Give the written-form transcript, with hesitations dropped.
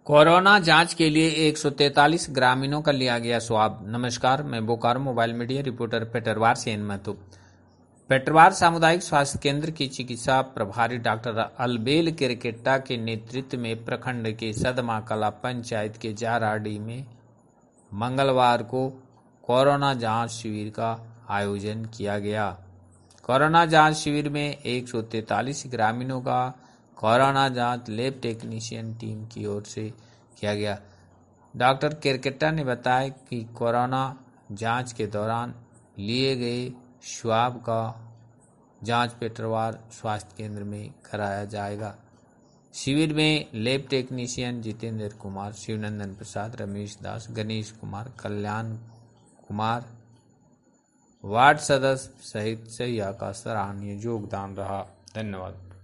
Corona जांच के लिए 143 ग्रामीणों का लिया गया स्वाब। नमस्कार, मैं Bokaro mobile media reporter Petarwar से महतो। पेटरवार सामुदायिक स्वास्थ्य केंद्र की चिकित्सा प्रभारी डॉक्टर अलबेल केरकेट्टा के नेतृत्व में प्रखंड के सदमा कला पंचायत के जाराडी में मंगलवार को कोरोना जांच शिविर का आयोजन किया गया। कोरोना जांच शिविर में 143 ग्रामीणों का कोरोना जांच लैब टेक्नीशियन टीम की ओर से किया गया। डॉक्टर केरकेट्टा ने बताया कि कोरोना जांच के दौरान लिए गए स्वाब का जांच पेटरवार स्वास्थ्य केंद्र में कराया जाएगा। शिविर में lab technician Jitendra Kumar, Shivnandan Prasad, Ramesh Das, Ganesh Kumar, Kalyan Kumar, ward सदस्य सहित सहिया का सराहनीय योगदान रहा। धन्यवाद।